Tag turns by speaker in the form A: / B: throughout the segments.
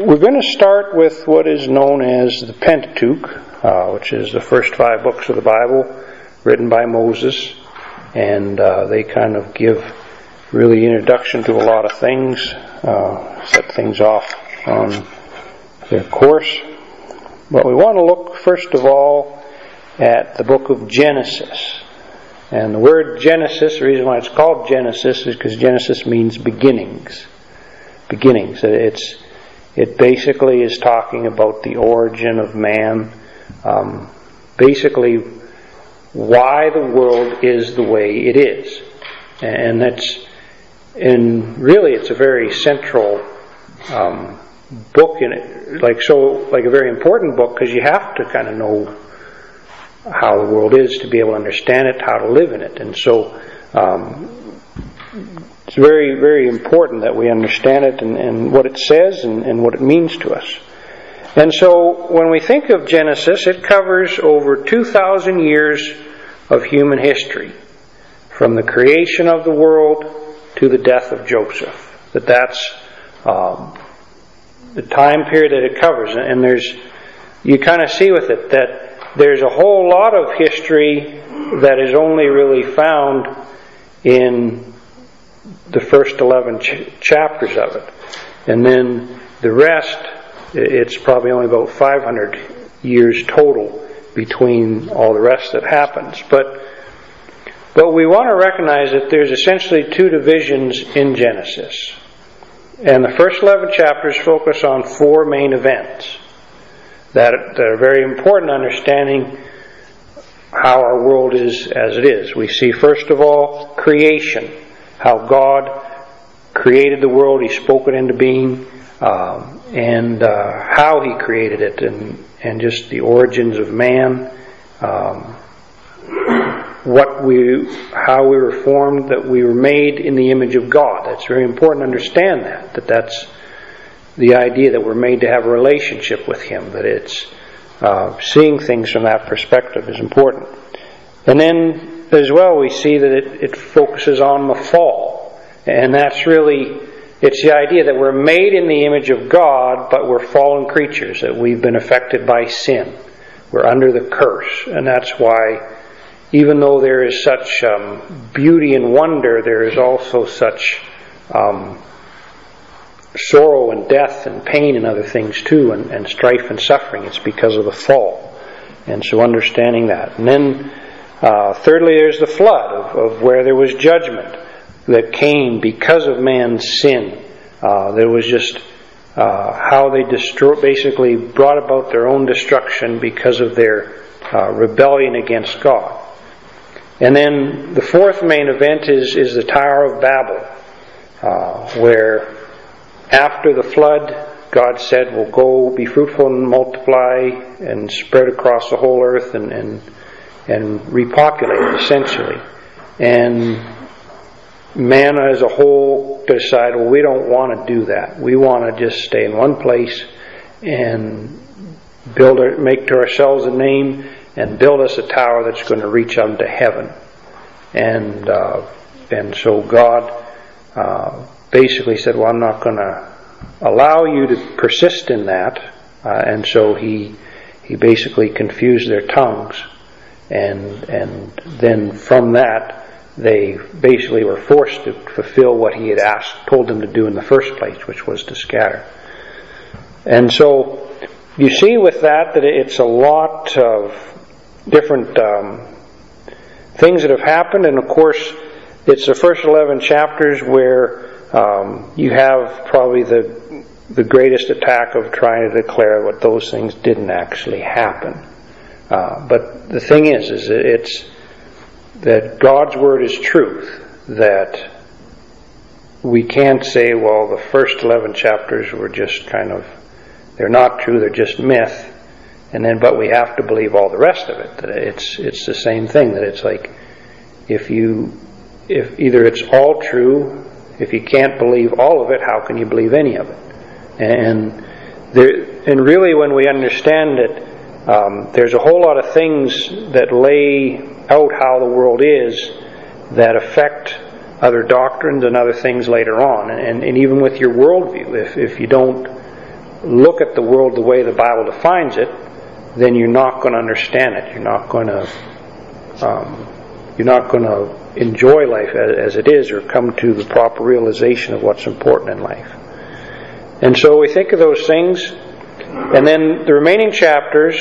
A: We're going to start with what is known as the Pentateuch, which is the first 5 books of the Bible written by Moses. And they kind of give really introduction to a lot of things, set things off on their course. But we want to look first of all at the book of Genesis. And the word Genesis, the reason why it's called Genesis is because Genesis means beginnings. Beginnings. It basically is talking about the origin of man. Basically, why the world is the way it is. And really it's a very central book in it. Like a very important book, because you have to kind of know how the world is to be able to understand it, how to live in it. And so it's very, very important that we understand it and what it says and what it means to us. And so when we think of Genesis, it covers over 2,000 years of human history, from the creation of the world to the death of Joseph. That's the time period that it covers. And you kind of see with it that there's a whole lot of history that is only really found in the first 11 chapters of it. And then the rest, it's probably only about 500 years total between all the rest that happens. But we want to recognize that there's essentially 2 divisions in Genesis. And the first 11 chapters focus on 4 main events that are very important, understanding how our world is as it is. We see, first of all, creation. How God created the world, He spoke it into being, and how He created it, and just the origins of man, how we were formed, that we were made in the image of God. That's very important to understand that's the idea that we're made to have a relationship with Him, that it's seeing things from that perspective is important. And then as well we see that it focuses on the fall. And that's really, it's the idea that we're made in the image of God, but we're fallen creatures, that we've been affected by sin. We're under the curse. And that's why, even though there is such beauty and wonder, there is also such sorrow and death and pain and other things too, and strife and suffering. It's because of the fall. And so understanding that. And then thirdly, there's the flood of where there was judgment that came because of man's sin. There was just how they basically brought about their own destruction because of their rebellion against God. And then the 4th main event is the Tower of Babel, where after the flood, God said, "Well, go be fruitful and multiply and spread across the whole earth and repopulate it, essentially." And man as a whole decided, well, we don't want to do that. We want to just stay in one place and make to ourselves a name and build us a tower that's going to reach unto heaven. And so God basically said, well, I'm not going to allow you to persist in that. And so he basically confused their tongues. And then from that, they basically were forced to fulfill what He had told them to do in the first place, which was to scatter. And so you see with that it's a lot of different things that have happened. And of course, it's the first 11 chapters where you have probably the greatest attack of trying to declare what those things didn't actually happen. But the thing is it's that God's Word is truth, that we can't say, well, the first 11 chapters were just they're not true, they're just myth, but we have to believe all the rest of it. That it's the same thing, that it's like, if either it's all true, if you can't believe all of it, how can you believe any of it? And really when we understand it, there's a whole lot of things that lay out how the world is that affect other doctrines and other things later on. And even with your worldview, if you don't look at the world the way the Bible defines it, then you're not going to understand it. You're not going to enjoy life as it is, or come to the proper realization of what's important in life. And so we think of those things, and then the remaining chapters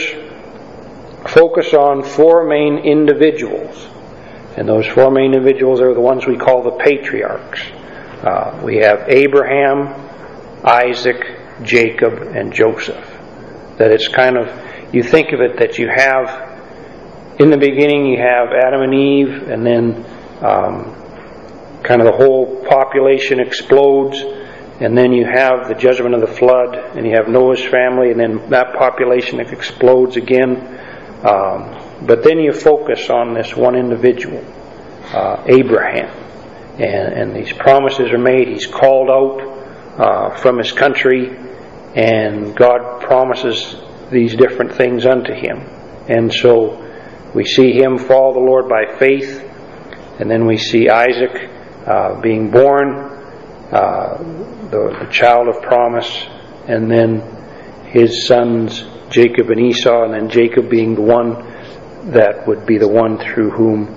A: focus on four main individuals. And those four main individuals are the ones we call the patriarchs. We have Abraham, Isaac, Jacob, and Joseph. That it's kind of, you think of it that you have, in the beginning you have Adam and Eve, and then kind of the whole population explodes, and then you have the judgment of the flood, and you have Noah's family, and then that population explodes again. But then you focus on this one individual, Abraham, and these promises are made. He's called out from his country, and God promises these different things unto him. And so we see him follow the Lord by faith, and then we see Isaac being born, the child of promise, and then his sons Jacob and Esau, and then Jacob being the one that would be the one through whom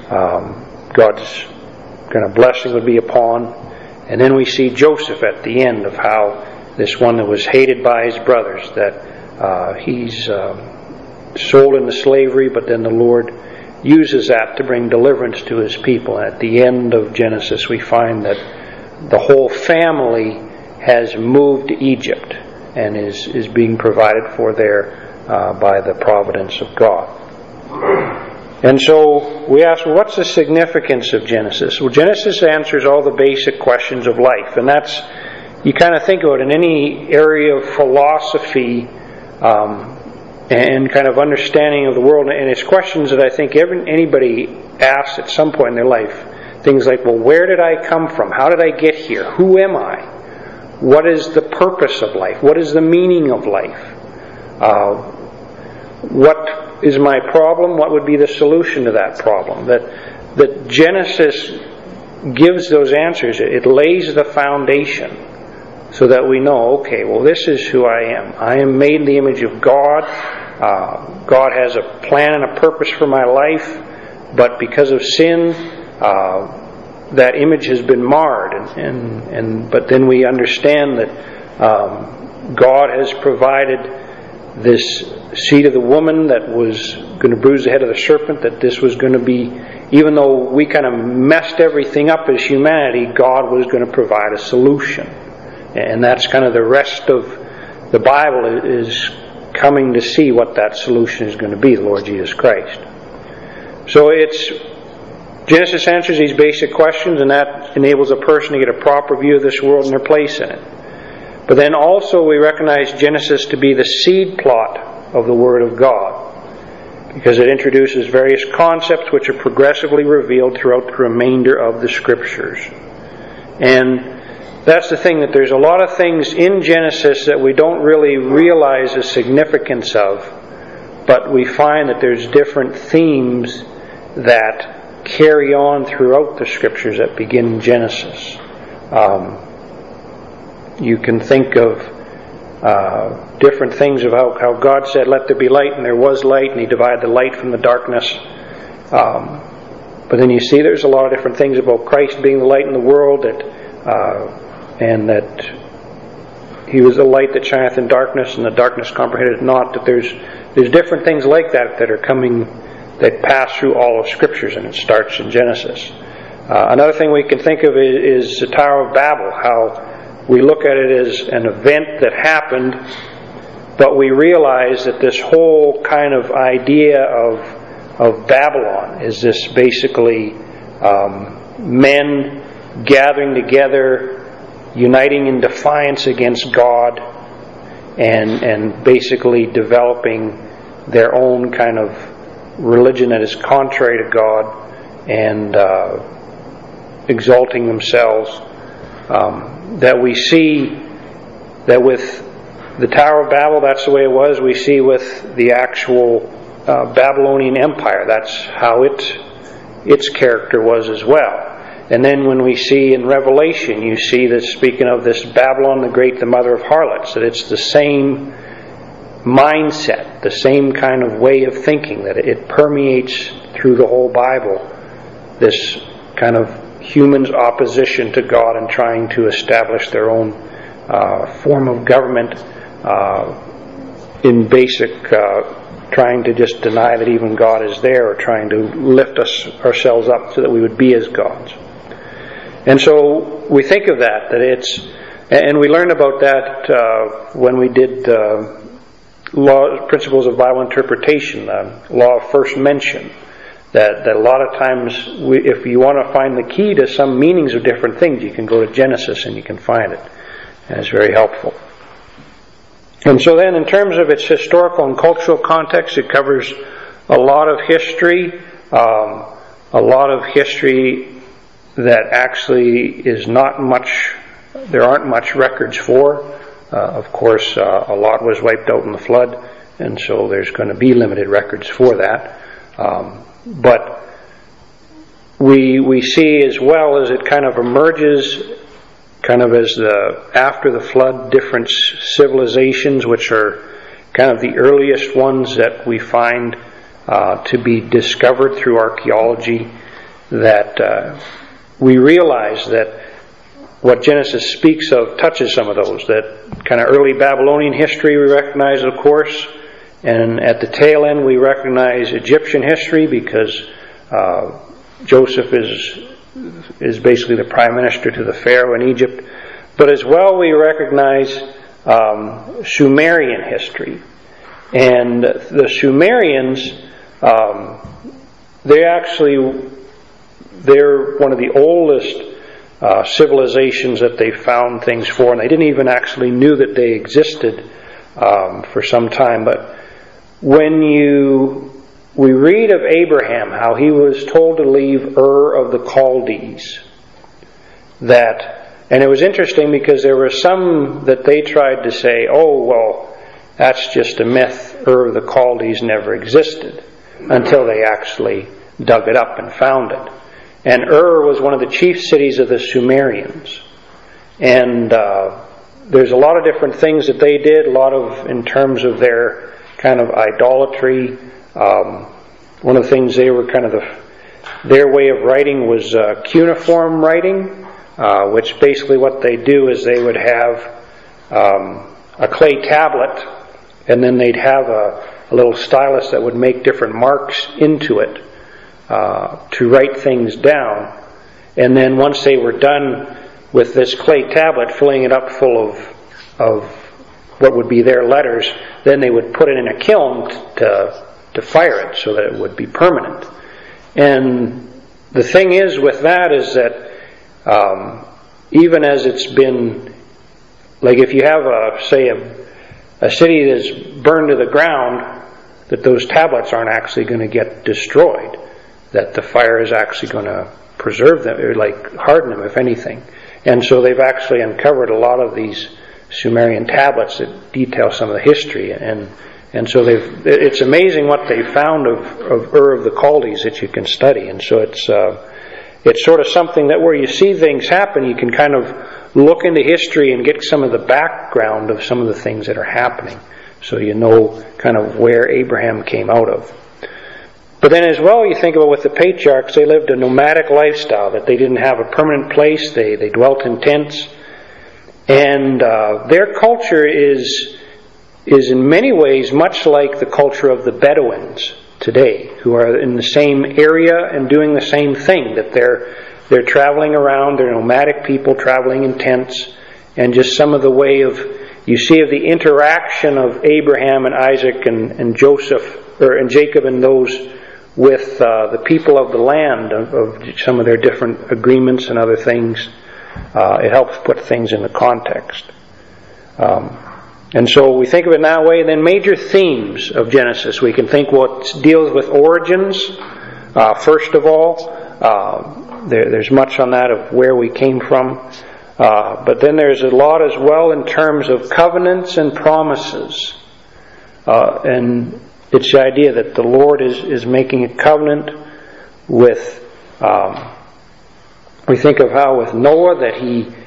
A: God's kind of blessing would be upon. And then we see Joseph at the end, of how this one that was hated by his brothers, that he's sold into slavery, but then the Lord uses that to bring deliverance to his people. And at the end of Genesis we find that the whole family has moved to Egypt and is being provided for there by the providence of God. And so we ask, well, what's the significance of Genesis? Well, Genesis answers all the basic questions of life, and that's, you kind of think of it in any area of philosophy and kind of understanding of the world, and it's questions that I think anybody asks at some point in their life. Things like, well, where did I come from? How did I get here? Who am I? What is the purpose of life? What is the meaning of life? What is my problem? What would be the solution to that problem? That Genesis gives those answers. It lays the foundation so that we know, okay, well, this is who I am. I am made in the image of God. God has a plan and a purpose for my life, but because of sin, that image has been marred. But then we understand that God has provided this seed of the woman that was going to bruise the head of the serpent, that this was going to be, even though we kind of messed everything up as humanity, God was going to provide a solution. And that's kind of the rest of the Bible, is coming to see what that solution is going to be, the Lord Jesus Christ. So Genesis answers these basic questions, and that enables a person to get a proper view of this world and their place in it. But then also we recognize Genesis to be the seed plot of the Word of God, because it introduces various concepts which are progressively revealed throughout the remainder of the Scriptures. And that's the thing, that there's a lot of things in Genesis that we don't really realize the significance of, but we find that there's different themes that carry on throughout the Scriptures that begin in Genesis. You can think of different things of how God said, let there be light, and there was light, and He divided the light from the darkness. But then you see there's a lot of different things about Christ being the light in the world, and that He was the light that shineth in darkness, and the darkness comprehended it not. That there's different things like that are coming, that pass through all of Scriptures, and it starts in Genesis. Another thing we can think of is the Tower of Babel, how we look at it as an event that happened, but we realize that this whole kind of idea of Babylon is this basically men gathering together, uniting in defiance against God, and basically developing their own kind of religion that is contrary to God, and exalting themselves. That we see that with the Tower of Babel, that's the way it was. We see with the actual Babylonian Empire, that's how its character was as well. And then when we see in Revelation, you see that speaking of this Babylon the Great, the mother of harlots, that it's the same mindset, the same kind of way of thinking, that it permeates through the whole Bible, this kind of humans' opposition to God and trying to establish their own form of government, in basic trying to just deny that even God is there, or trying to lift ourselves up so that we would be as gods. And so we think of that it's, and we learned about that when we did principles of Bible interpretation, law of first mention, that a lot of times if you want to find the key to some meanings of different things, you can go to Genesis and you can find it. And it's very helpful. And so then in terms of its historical and cultural context, it covers a lot of history, that actually is not much, there aren't much records for. Of course, a lot was wiped out in the flood, and so there's going to be limited records for that. But we see as well as it kind of emerges, kind of as after the flood, different civilizations, which are kind of the earliest ones that we find to be discovered through archaeology, that we realize that what Genesis speaks of touches some of those. That kind of early Babylonian history we recognize, of course, and at the tail end we recognize Egyptian history, because Joseph is basically the prime minister to the Pharaoh in Egypt. But as well we recognize Sumerian history. And the Sumerians, they're one of the oldest civilizations that they found things for, and they didn't even actually knew that they existed for some time. But when we read of Abraham, how he was told to leave Ur of the Chaldees, and it was interesting because there were some that they tried to say, oh, well, that's just a myth, Ur of the Chaldees never existed, until they actually dug it up and found it. And Ur was one of the chief cities of the Sumerians. And there's a lot of different things that they did, a lot of in terms of their kind of idolatry. One of the things they were kind of their way of writing was cuneiform writing, which basically what they do is they would have a clay tablet, and then they'd have a little stylus that would make different marks into it to write things down. And then once they were done with this clay tablet, filling it up full of what would be their letters, then they would put it in a kiln to fire it so that it would be permanent. And the thing is with that is that even as it's been, like if you have a city that's burned to the ground, that those tablets aren't actually going to get destroyed, that the fire is actually going to preserve them, or like harden them if anything. And so they've actually uncovered a lot of these Sumerian tablets that detail some of the history, and so it's amazing what they found of Ur of the Chaldees that you can study. And so it's sort of something that where you see things happen, you can kind of look into history and get some of the background of some of the things that are happening, so you know kind of where Abraham came out of. But then as well, you think about with the patriarchs, they lived a nomadic lifestyle, that they didn't have a permanent place, they dwelt in tents. And their culture is in many ways much like the culture of the Bedouins today, who are in the same area and doing the same thing, that they're traveling around, they're nomadic people traveling in tents, and just some of the way of, you see of the interaction of Abraham and Isaac and Joseph, and Jacob and those with the people of the land, of some of their different agreements and other things. It helps put things into context. And so we think of it in that way. Then major themes of Genesis. We can think what deals with origins. First of all, there's much on that of where we came from. But then there's a lot as well in terms of covenants and promises. And it's the idea that the Lord is making a covenant with We think of how with Noah that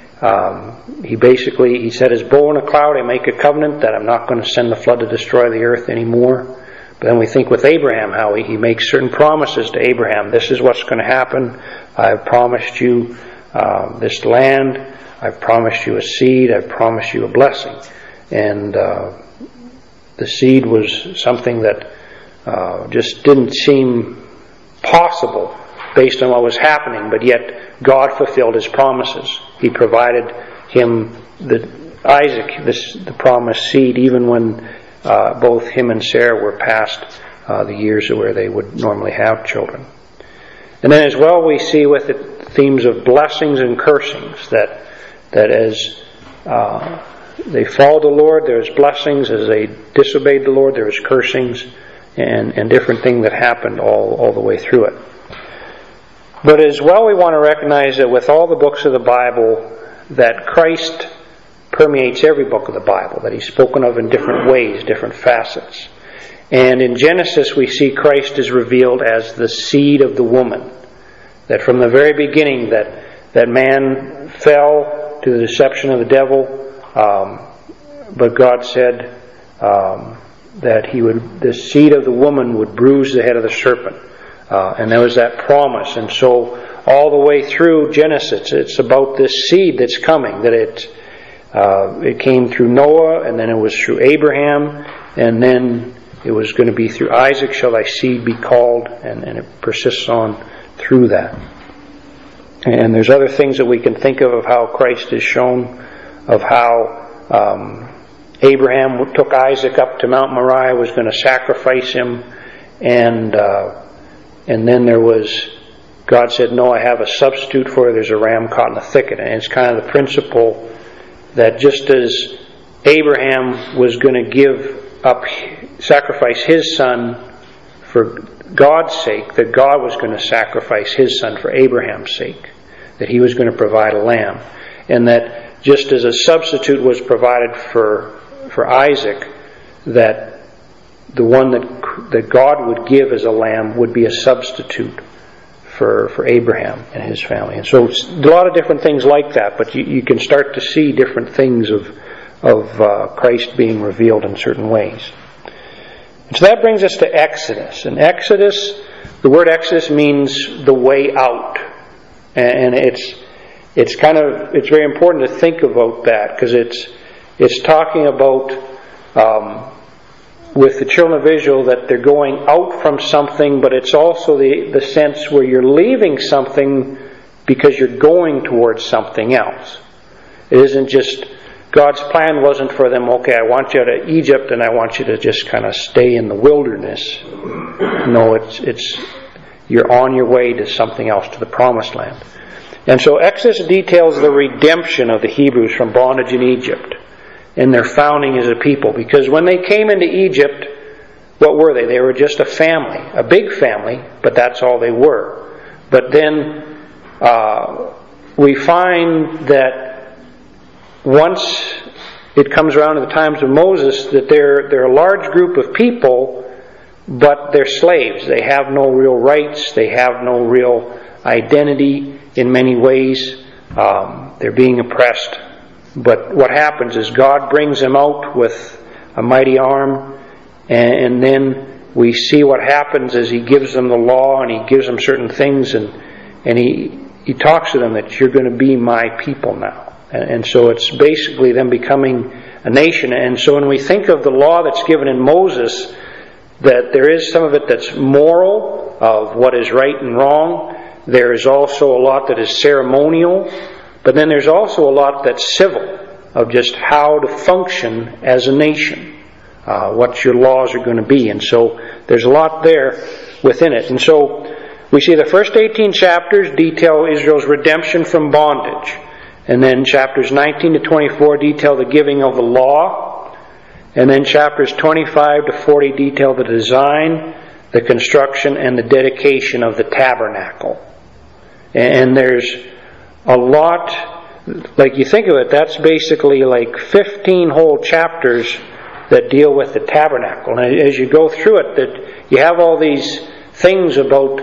A: he set his bow in a cloud and make a covenant that I'm not going to send the flood to destroy the earth anymore. But then we think with Abraham how he makes certain promises to Abraham. This is what's going to happen. I've promised you this land. I've promised you a seed. I've promised you a blessing. And the seed was something that just didn't seem possible based on what was happening, but yet God fulfilled His promises. He provided him, Isaac, the promised seed, even when both him and Sarah were past the years where they would normally have children. And then as well we see with it themes of blessings and cursings, that as they followed the Lord, there's blessings. As they disobeyed the Lord, there's cursings and different things that happened all the way through it. But as well we want to recognize that with all the books of the Bible, that Christ permeates every book of the Bible, that He's spoken of in different ways, different facets. And in Genesis we see Christ is revealed as the seed of the woman. That from the very beginning that man fell to the deception of the devil, but God said that the seed of the woman would bruise the head of the serpent. And there was that promise. And so all the way through Genesis, it's about this seed that's coming, that it came through Noah, and then it was through Abraham, and then it was going to be through Isaac shall thy seed be called, and it persists on through that. And there's other things that we can think of how Christ is shown, of how Abraham took Isaac up to Mount Moriah, was going to sacrifice him, and then God said, no, I have a substitute for you. There's a ram caught in the thicket. And it's kind of the principle that just as Abraham was going to sacrifice his son for God's sake, that God was going to sacrifice His son for Abraham's sake, that He was going to provide a lamb. And that just as a substitute was provided for Isaac, that the one that God would give as a lamb would be a substitute for Abraham and his family. And so it's a lot of different things like that, but you can start to see different things of Christ being revealed in certain ways. And so that brings us to Exodus. And Exodus, the word Exodus means the way out. And it's very important to think about that, because it's talking about with the children of Israel that they're going out from something, but it's also the sense where you're leaving something because you're going towards something else. It isn't just, God's plan wasn't for them, okay, I want you out of Egypt and I want you to just kind of stay in the wilderness. No, it's you're on your way to something else, to the promised land. And so Exodus details the redemption of the Hebrews from bondage in Egypt and their founding as a people. Because when they came into Egypt, what were they? They were just a family, a big family, but that's all they were. But then we find that once it comes around to the times of Moses, that they're a large group of people, but they're slaves. They have no real rights. They have no real identity in many ways. They're being oppressed. But what happens is God brings them out with a mighty arm, and then we see what happens as He gives them the law and He gives them certain things, and He talks to them that you're going to be my people now. And so it's basically them becoming a nation. And so when we think of the law that's given in Moses, that there is some of it that's moral, of what is right and wrong. There is also a lot that is ceremonial. But then there's also a lot that's civil, of just how to function as a nation, what your laws are going to be. And so there's a lot there within it. And so we see the first 18 chapters detail Israel's redemption from bondage. And then chapters 19 to 24 detail the giving of the law. And then chapters 25 to 40 detail the design, the construction, and the dedication of the tabernacle. And there's a lot, like you think of it, that's basically like 15 whole chapters that deal with the tabernacle. And as you go through it, that you have all these things about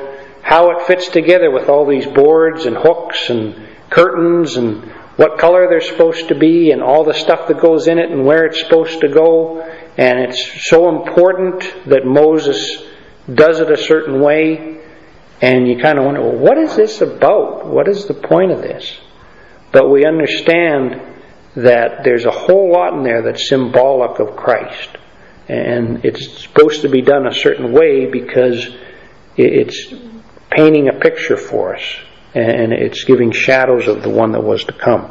A: how it fits together with all these boards and hooks and curtains and what color they're supposed to be and all the stuff that goes in it and where it's supposed to go. And it's so important that Moses does it a certain way. And you kind of wonder, well, what is this about? What is the point of this? But we understand that there's a whole lot in there that's symbolic of Christ. And it's supposed to be done a certain way because it's painting a picture for us. And it's giving shadows of the one that was to come.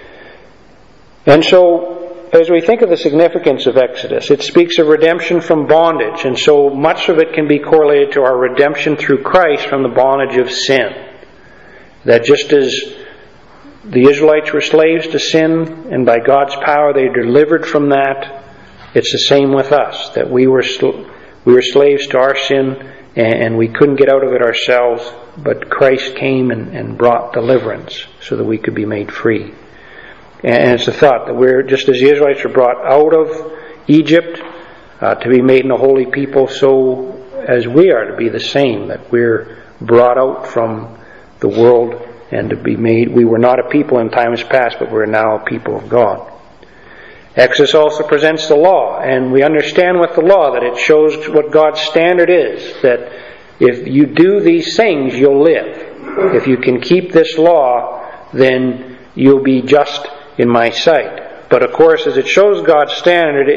A: And so, as we think of the significance of Exodus, it speaks of redemption from bondage. And so much of it can be correlated to our redemption through Christ from the bondage of sin. That just as the Israelites were slaves to sin, and by God's power they were delivered from that, it's the same with us. That we were slaves to our sin, and we couldn't get out of it ourselves, but Christ came and brought deliverance so that we could be made free. And it's the thought that we're, just as the Israelites were brought out of Egypt to be made in a holy people, so as we are to be the same, that we're brought out from the world and to be made. We were not a people in times past, but we're now a people of God. Exodus also presents the law, and we understand with the law that it shows what God's standard is, that if you do these things, you'll live. If you can keep this law, then you'll be just in my sight. But of course, as it shows God's standard,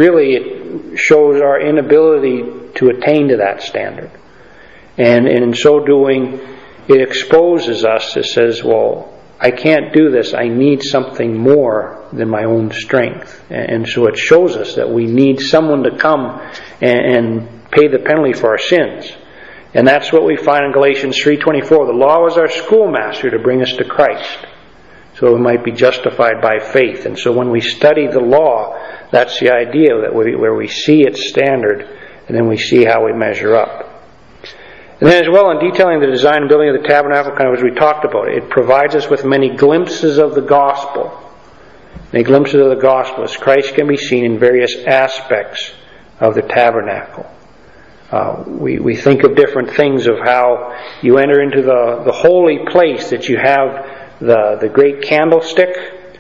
A: it shows our inability to attain to that standard. And in so doing, it exposes us. It says, well, I can't do this. I need something more than my own strength. And so it shows us that we need someone to come and pay the penalty for our sins. And that's what we find in Galatians 3:24. The law was our schoolmaster to bring us to Christ, so we might be justified by faith. And so when we study the law, that's the idea, that where we see its standard, and then we see how we measure up. And then as well, in detailing the design and building of the tabernacle, kind of as we talked about, it provides us with many glimpses of the gospel. Many glimpses of the gospel as Christ can be seen in various aspects of the tabernacle. We think of different things of how you enter into the holy place, that you have the great candlestick,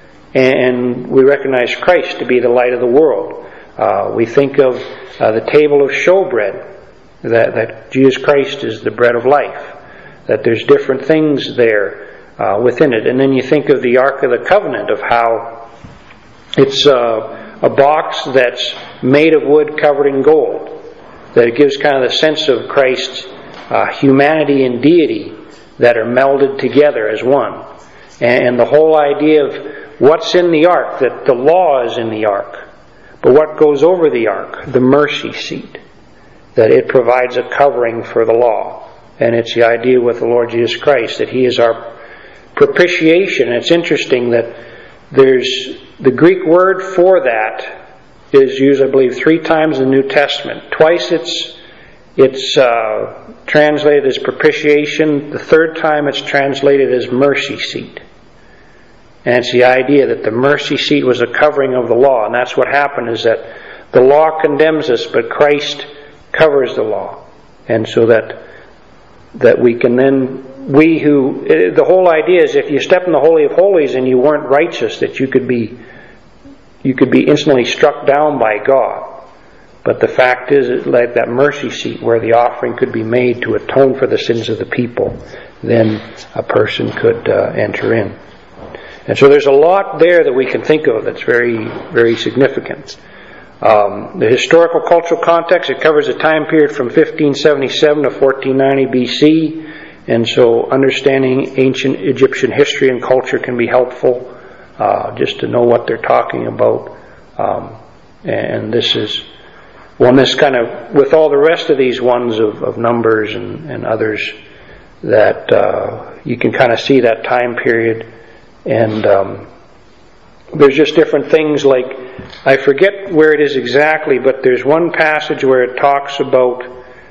A: and we recognize Christ to be the light of the world. We think of the table of showbread, that Jesus Christ is the bread of life, that there's different things there within it. And then you think of the Ark of the Covenant, of how it's a box that's made of wood covered in gold, that it gives kind of the sense of Christ's humanity and deity that are melded together as one. And the whole idea of what's in the ark, that the law is in the ark, but what goes over the ark, the mercy seat, that it provides a covering for the law. And it's the idea with the Lord Jesus Christ, that He is our propitiation. And it's interesting that there's the Greek word for that is used, I believe, 3 times in the New Testament. Twice it's translated as propitiation. The third time it's translated as mercy seat. And it's the idea that the mercy seat was a covering of the law. And that's what happened, is that the law condemns us, but Christ covers the law. And so that we can then, the whole idea is, if you step in the Holy of Holies and you weren't righteous, that you could be instantly struck down by God. But the fact is, it's like that mercy seat where the offering could be made to atone for the sins of the people, then a person could enter in. And so there's a lot there that we can think of that's very, very significant. The historical cultural context, it covers a time period from 1577 to 1490 BC. And so understanding ancient Egyptian history and culture can be helpful, just to know what they're talking about. And this is one, this kind of, with all the rest of these ones of Numbers and others, that you can kind of see that time period. And there's just different things, like, I forget where it is exactly, but there's one passage where it talks about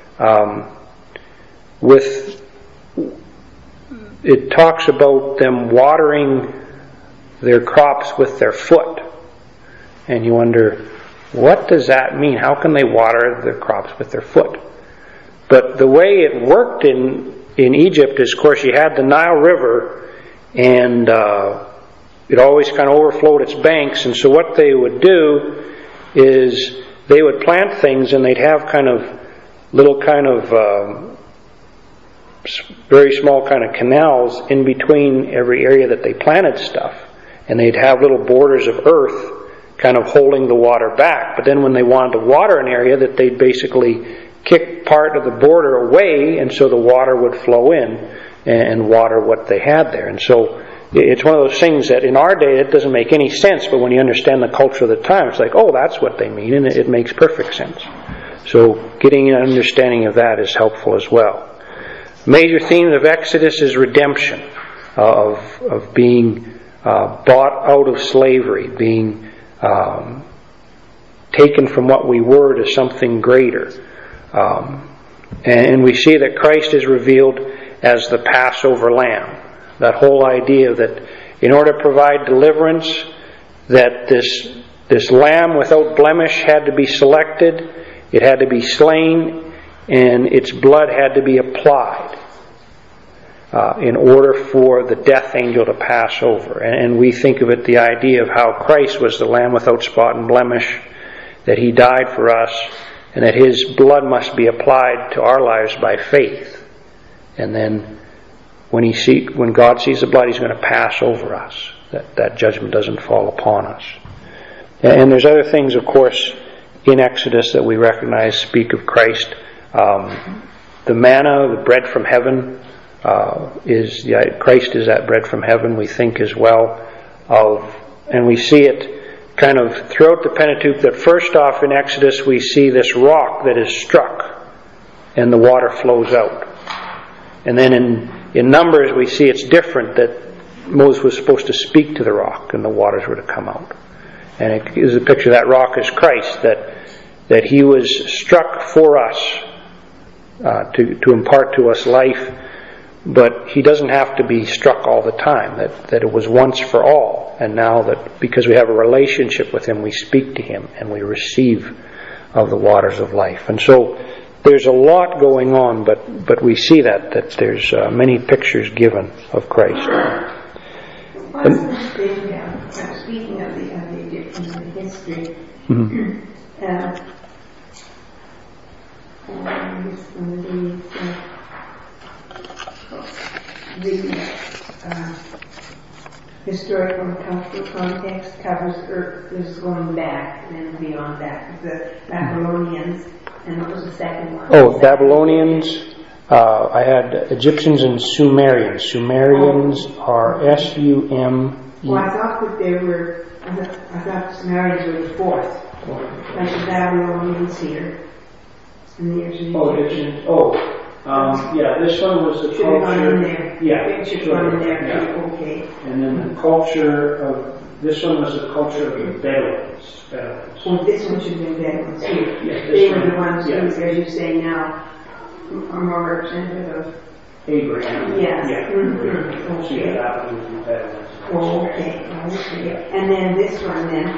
A: them watering their crops with their foot. And you wonder, what does that mean? How can they water their crops with their foot? But the way it worked in in Egypt is, of course, you had the Nile River, and it always kind of overflowed its banks. And so what they would do is they would plant things, and they'd have kind of little kind of very small kind of canals in between every area that they planted stuff. And they'd have little borders of earth kind of holding the water back. But then when they wanted to water an area, that they'd basically kick part of the border away, and so the water would flow in and water what they had there. And so it's one of those things that in our day it doesn't make any sense, but when you understand the culture of the time, it's like, oh, that's what they mean, and it makes perfect sense. So getting an understanding of that is helpful as well. Major theme of Exodus is redemption, of being bought out of slavery, being taken from what we were to something greater. And we see that Christ is revealed as the Passover lamb. That whole idea that in order to provide deliverance, that this lamb without blemish had to be selected, it had to be slain, and its blood had to be applied in order for the death angel to pass over. And we think of it, the idea of how Christ was the lamb without spot and blemish, that He died for us, and that His blood must be applied to our lives by faith. And then when God sees the blood, He's going to pass over us. That judgment doesn't fall upon us. And there's other things, of course, in Exodus that we recognize speak of Christ. The manna, the bread from heaven, Christ is that bread from heaven, we think as well of, and we see it kind of throughout the Pentateuch, that first off in Exodus we see this rock that is struck and the water flows out. And then in Numbers we see it's different, that Moses was supposed to speak to the rock and the waters were to come out. And it is a picture of that rock as Christ, that He was struck for us to impart to us life, but He doesn't have to be struck all the time, that it was once for all, and now that because we have a relationship with Him, we speak to Him and we receive of the waters of life. And so there's a lot going on, but we see that there's many pictures given of Christ.
B: Speaking of the Egyptians and the history, the historical and cultural context covers Earth is going back and then beyond that. The Babylonians, and what was the second one?
A: Oh, Babylonians. I had Egyptians and Sumerians. Sumerians are S-U-M.
B: Well, I thought that they were. I thought Sumerians were the fourth. Like the Babylonians here. And there's
A: Egyptians. Yeah, this one was the culture. Yeah,
B: should run in there. Yeah. Okay.
A: And then the culture of this one was the culture of the Bedouins.
B: Well, this one should have been Bedouins here.
A: Yeah,
B: they were the ones who, as you say now, are more representative of
A: Abraham.
B: Yes.
A: Yeah.
B: Mm-hmm. Okay.
A: That was the Bedouins.
B: Okay. And then this one then,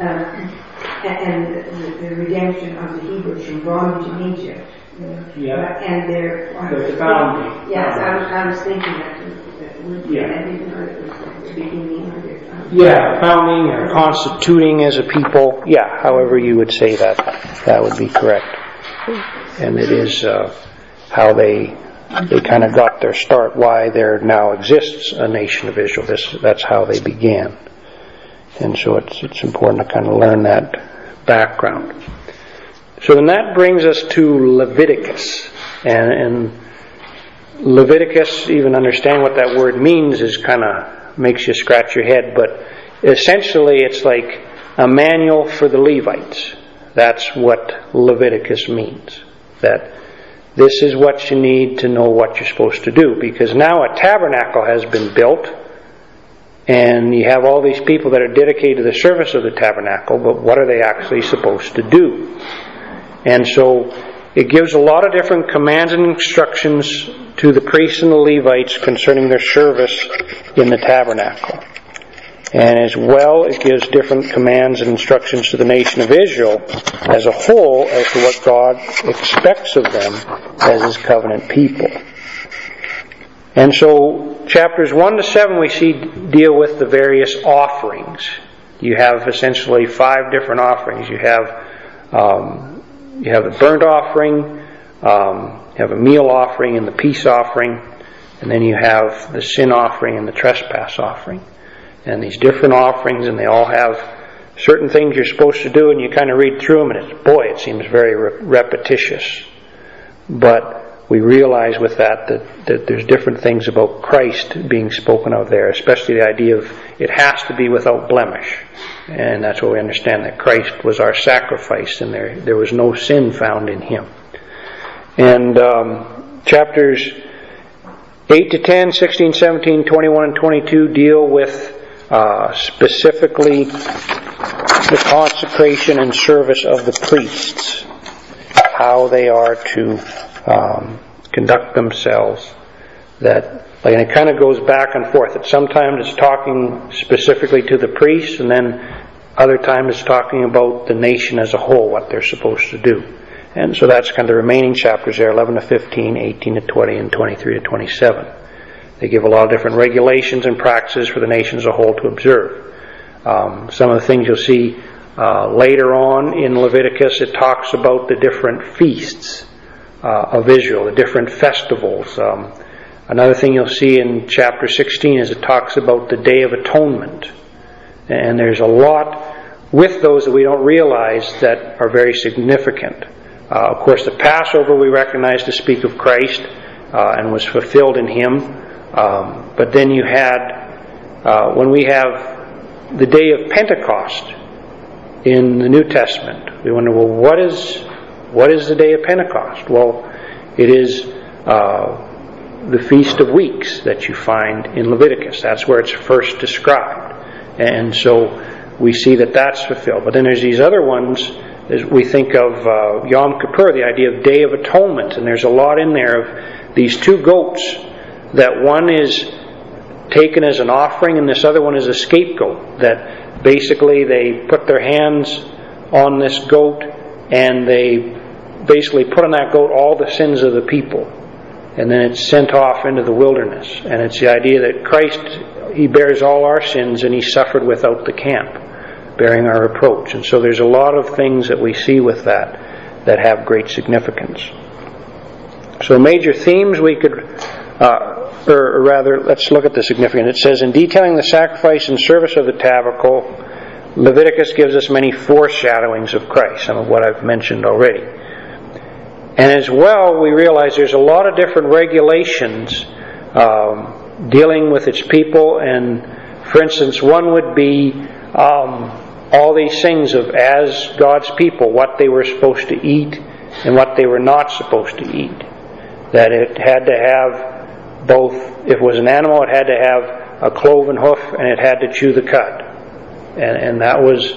B: and the redemption of the Hebrews from bondage in Egypt.
A: Yeah.
B: And their
A: founding.
B: Yes, I was thinking that would be. I didn't know it was the beginning or their founding.
A: Yeah, founding or constituting as a people. Yeah, however you would say that would be correct. And it is how they kind of got their start, why there now exists a nation of Israel. That's how they began. And so it's important to kind of learn that background. So then that brings us to Leviticus. And Leviticus, even understanding what that word means, is kind of makes you scratch your head. But essentially it's like a manual for the Levites. That's what Leviticus means. That this is what you need to know what you're supposed to do. Because now a tabernacle has been built, and you have all these people that are dedicated to the service of the tabernacle, but what are they actually supposed to do? And so it gives a lot of different commands and instructions to the priests and the Levites concerning their service in the tabernacle. And as well, it gives different commands and instructions to the nation of Israel as a whole as to what God expects of them as His covenant people. And so chapters 1 to 7 we see deal with the various offerings. You have essentially 5 different offerings. You have the burnt offering, you have a meal offering and the peace offering, and then you have the sin offering and the trespass offering. And these different offerings, and they all have certain things you're supposed to do, and you kind of read through them, and it seems very repetitious. But we realize with that there's different things about Christ being spoken of there, especially the idea of it has to be without blemish. And that's what we understand, that Christ was our sacrifice, and there was no sin found in Him. And chapters 8 to 10, 16, 17, 21, and 22 deal with specifically the consecration and service of the priests, how they are to conduct themselves. And it kind of goes back and forth. Sometimes it's talking specifically to the priests, and then other times it's talking about the nation as a whole, what they're supposed to do. And so that's kind of the remaining chapters there, 11 to 15, 18 to 20, and 23 to 27. They give a lot of different regulations and practices for the nation as a whole to observe. Some of the things you'll see later on in Leviticus, it talks about the different feasts of Israel, the different festivals. Another thing you'll see in chapter 16 is it talks about the Day of Atonement. And there's a lot with those that we don't realize that are very significant. Of course, the Passover we recognize to speak of Christ and was fulfilled in Him. But then you had, when we have the day of Pentecost in the New Testament, we wonder, well, what is the day of Pentecost? Well, it is the Feast of Weeks that you find in Leviticus. That's where it's first described. And so we see that that's fulfilled. But then there's these other ones, as we think of Yom Kippur, the idea of Day of Atonement. And there's a lot in there of these 2 goats, that one is taken as an offering and this other one is a scapegoat. That basically they put their hands on this goat and they basically put on that goat all the sins of the people. And then it's sent off into the wilderness. And it's the idea that Christ, He bears all our sins and He suffered without the camp, bearing our reproach. And so there's a lot of things that we see with that have great significance. So major themes we could, or rather, let's look at the significance. It says, in detailing the sacrifice and service of the tabernacle, Leviticus gives us many foreshadowings of Christ, some of what I've mentioned already. And as well, we realize there's a lot of different regulations dealing with its people. And for instance, one would be all these things of, as God's people, what they were supposed to eat and what they were not supposed to eat. That it had to have both, if it was an animal, it had to have a cloven hoof and it had to chew the cud. And that was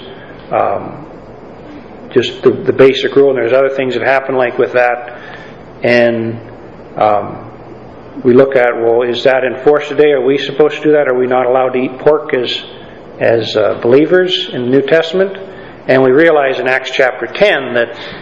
A: just the basic rule. And there's other things that happen like with that. And we look at, well, is that enforced today? Are we supposed to do that? Are we not allowed to eat pork as believers in the New Testament? And we realize in Acts chapter 10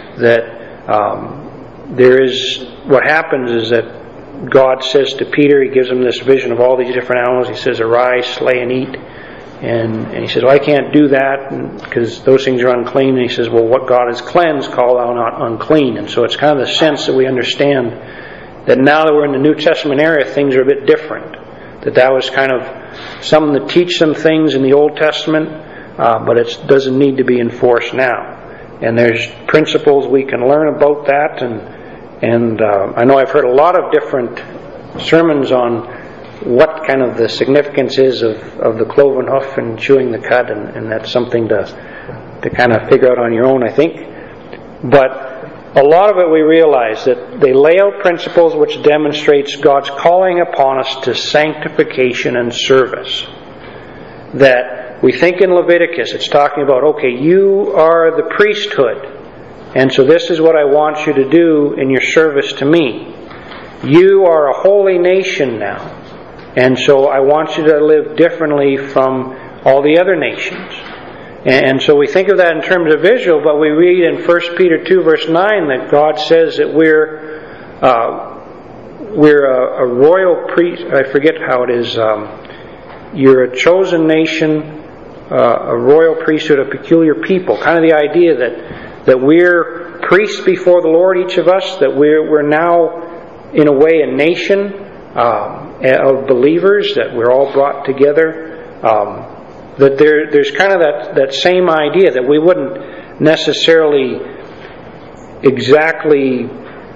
A: that there is, what happens is that God says to Peter, He gives him this vision of all these different animals. He says, arise, slay and eat. And he says, well, I can't do that because those things are unclean. And he says, well, what God has cleansed, call thou not unclean. And so it's kind of the sense that we understand that now that we're in the New Testament era, things are a bit different. That was kind of something to teach some things in the Old Testament, but it doesn't need to be enforced now. And there's principles we can learn about that. And I know I've heard a lot of different sermons on what kind of the significance is of the cloven hoof and chewing the cud, and that's something to kind of figure out on your own, I think. But a lot of it we realize that they lay out principles which demonstrates God's calling upon us to sanctification and service. That we think in Leviticus, it's talking about, okay, you are the priesthood, and so this is what I want you to do in your service to me. You are a holy nation now. And so I want you to live differently from all the other nations. And so we think of that in terms of Israel, but we read in 1 Peter 2 verse 9 that God says that we're a royal priest. I forget how it is. You're a chosen nation, a royal priesthood, a peculiar people. Kind of the idea that we're priests before the Lord, each of us. That we're now, in a way, a nation of believers. That we're all brought together. That there's kind of that same idea that we wouldn't necessarily exactly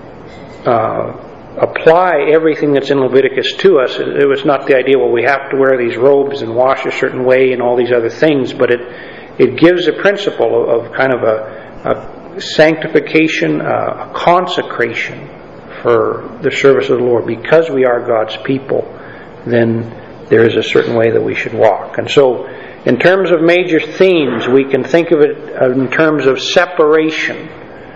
A: apply everything that's in Leviticus to us. It was not the idea, well, we have to wear these robes and wash a certain way and all these other things, but it gives a principle of kind of a sanctification, a consecration for the service of the Lord. Because we are God's people, then there is a certain way that we should walk. And so, in terms of major themes, we can think of it in terms of separation,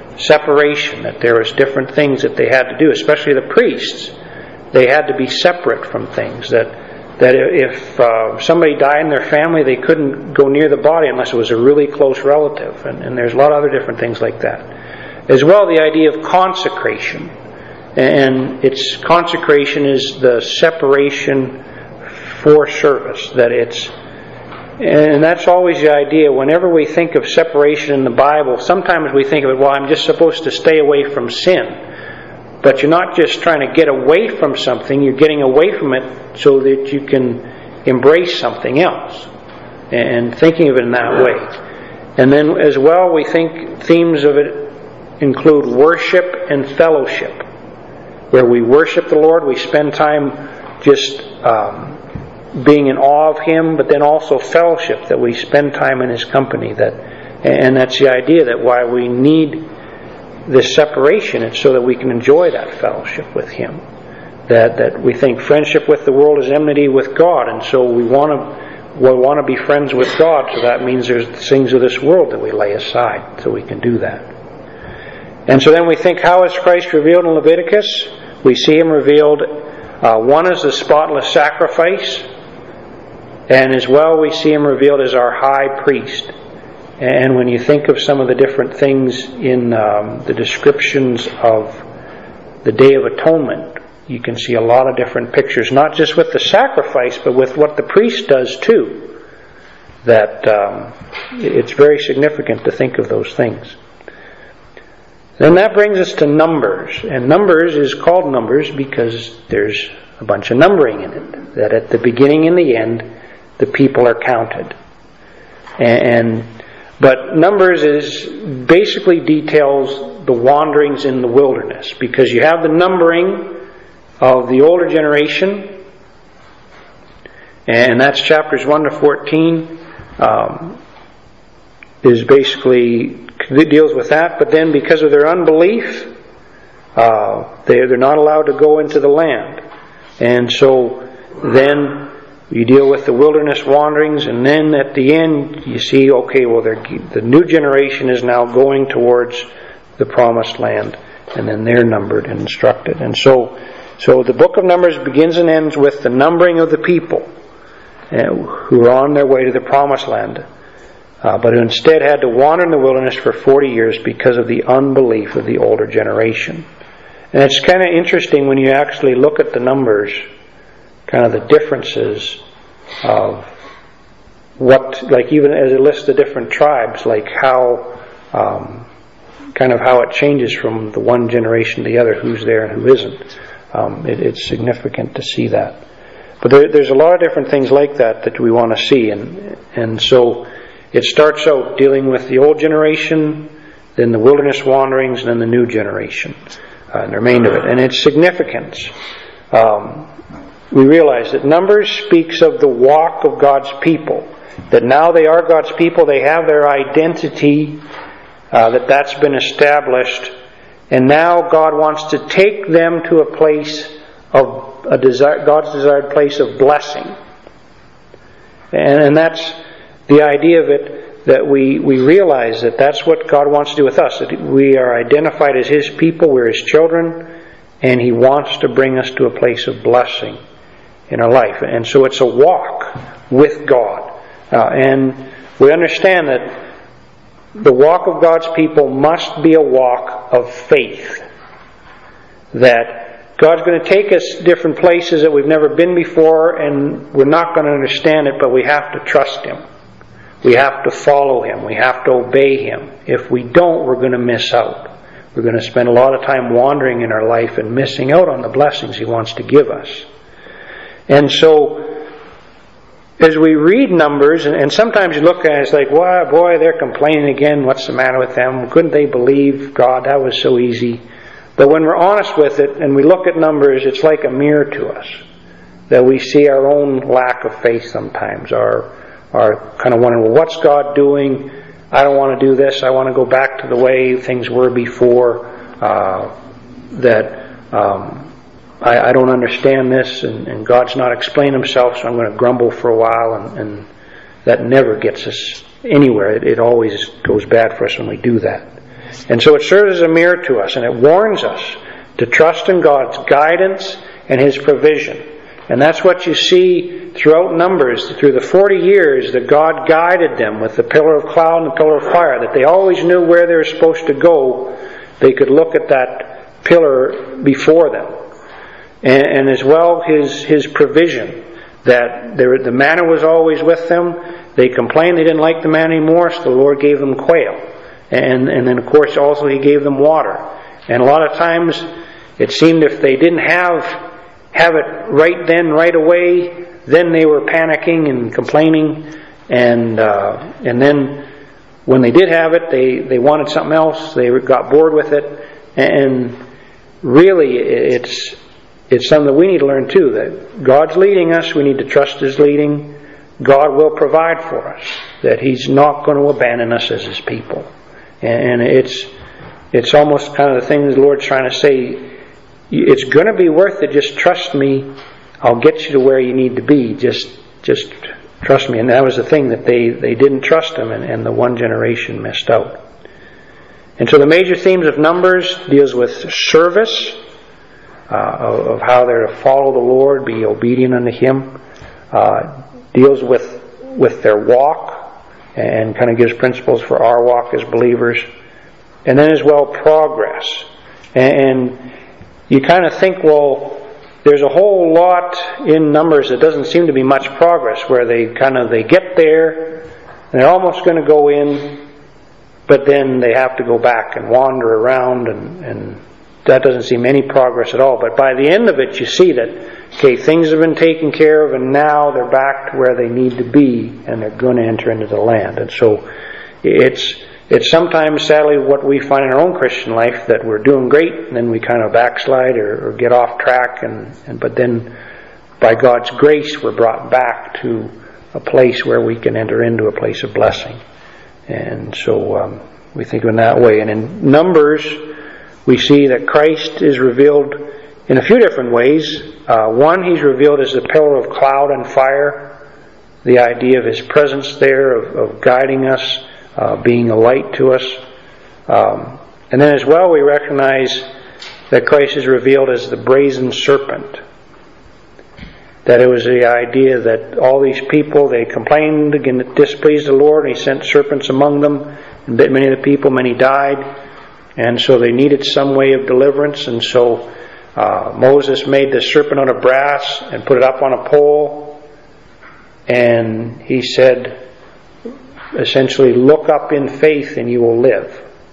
A: that there was different things that they had to do, especially the priests. They had to be separate from things. That if somebody died in their family, they couldn't go near the body unless it was a really close relative. And there's a lot of other different things like that. As well, the idea of consecration. And its consecration is the separation for service. And that's always the idea. Whenever we think of separation in the Bible, sometimes we think of it, well, I'm just supposed to stay away from sin. But you're not just trying to get away from something, you're getting away from it so that you can embrace something else. And thinking of it in that way. And then as well, we think themes of it include worship and fellowship. Where we worship the Lord, we spend time just being in awe of Him, but then also fellowship, that we spend time in His company. And that's the idea that why we need this separation, it's so that we can enjoy that fellowship with Him. That we think friendship with the world is enmity with God, and so we want to be friends with God, so that means there's things of this world that we lay aside, so we can do that. And so then we think, how is Christ revealed in Leviticus? We see Him revealed, one is the spotless sacrifice, and as well we see Him revealed as our high priest. And when you think of some of the different things in the descriptions of the Day of Atonement, you can see a lot of different pictures, not just with the sacrifice, but with what the priest does too. That it's very significant to think of those things. Then that brings us to Numbers. And Numbers is called Numbers because there's a bunch of numbering in it. That at the beginning and the end, the people are counted. But Numbers basically details the wanderings in the wilderness. Because you have the numbering of the older generation. And that's chapters 1 to 14. Is basically... It deals with that, but then because of their unbelief, they're not allowed to go into the land. And so then you deal with the wilderness wanderings, and then at the end you see, okay, well, the new generation is now going towards the promised land, and then they're numbered and instructed. And so the book of Numbers begins and ends with the numbering of the people who are on their way to the promised land. But who instead had to wander in the wilderness for 40 years because of the unbelief of the older generation. And it's kind of interesting when you actually look at the numbers, kind of the differences of what, like even as it lists the different tribes, like how, kind of how it changes from the one generation to the other, who's there and who isn't. It's significant to see that. But there's a lot of different things like that we want to see. And so it starts out dealing with the old generation, then the wilderness wanderings, and then the new generation, and the remainder of it. And its significance. We realize that Numbers speaks of the walk of God's people. That now they are God's people, they have their identity, that's been established. And now God wants to take them to a place of God's desired place of blessing. And that's the idea of it, that we realize that that's what God wants to do with us. That we are identified as His people, we're His children, and He wants to bring us to a place of blessing in our life. And so it's a walk with God. And we understand that the walk of God's people must be a walk of faith. That God's going to take us different places that we've never been before, and we're not going to understand it, but we have to trust Him. We have to follow Him. We have to obey Him. If we don't, we're going to miss out. We're going to spend a lot of time wandering in our life and missing out on the blessings He wants to give us. And so, as we read Numbers, and sometimes you look at it, it's like, well, boy, they're complaining again. What's the matter with them? Couldn't they believe God? That was so easy. But when we're honest with it and we look at Numbers, it's like a mirror to us. That we see our own lack of faith sometimes. Our kind of wondering, well, what's God doing? I don't want to do this. I want to go back to the way things were before. I don't understand this, and God's not explaining Himself, so I'm going to grumble for a while, and that never gets us anywhere. It always goes bad for us when we do that. And so it serves as a mirror to us, and it warns us to trust in God's guidance and His provision. And that's what you see throughout Numbers, through the 40 years that God guided them with the pillar of cloud and the pillar of fire, that they always knew where they were supposed to go. They could look at that pillar before them. And as well His provision, that the manna was always with them. They complained they didn't like the manna anymore, so the Lord gave them quail. And then of course also He gave them water. And a lot of times it seemed if they didn't have it right then, right away, then they were panicking and complaining. And then when they did have it, they wanted something else. They got bored with it. And really it's something that we need to learn too, that God's leading us. We need to trust His leading. God will provide for us. That He's not going to abandon us as His people. And it's almost kind of the thing the Lord's trying to say, it's going to be worth it. Just trust me. I'll get you to where you need to be. Just trust me. And that was the thing, that they didn't trust Him, and the one generation missed out. And so the major themes of Numbers deals with service, of how they're to follow the Lord, be obedient unto Him. Deals with their walk, and kind of gives principles for our walk as believers. And then as well, progress. And you kind of think, well, there's a whole lot in Numbers that doesn't seem to be much progress, where they get there, and they're almost going to go in, but then they have to go back and wander around, and that doesn't seem any progress at all. But by the end of it, you see that, okay, things have been taken care of, and now they're back to where they need to be, and they're going to enter into the land. And so it's sometimes, sadly, what we find in our own Christian life, that we're doing great, and then we kind of backslide or get off track, but then by God's grace we're brought back to a place where we can enter into a place of blessing. And so we think of it in that way. And in Numbers, we see that Christ is revealed in a few different ways. One, He's revealed as the pillar of cloud and fire, the idea of His presence there, of guiding us, being a light to us. And then as well, we recognize that Christ is revealed as the brazen serpent. That it was the idea that all these people, they complained again, it displeased the Lord, and He sent serpents among them, and bit many of the people, many died. And so they needed some way of deliverance, and so Moses made the serpent out of brass and put it up on a pole, and he said, essentially, look up in faith and you will live.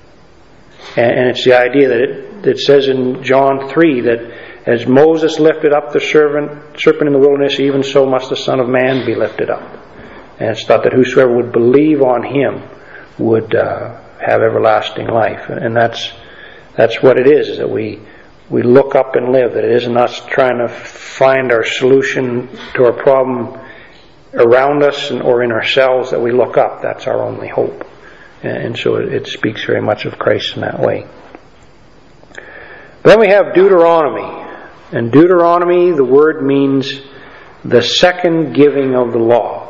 A: And it's the idea that it says in John 3 that as Moses lifted up the serpent in the wilderness, even so must the Son of Man be lifted up. And it's thought that whosoever would believe on Him would have everlasting life. And that's what it is that we look up and live. That it isn't us trying to find our solution to our problem around us or in ourselves, that we look up. That's our only hope. And so it speaks very much of Christ in that way. Then we have Deuteronomy. And Deuteronomy, the word means the second giving of the law.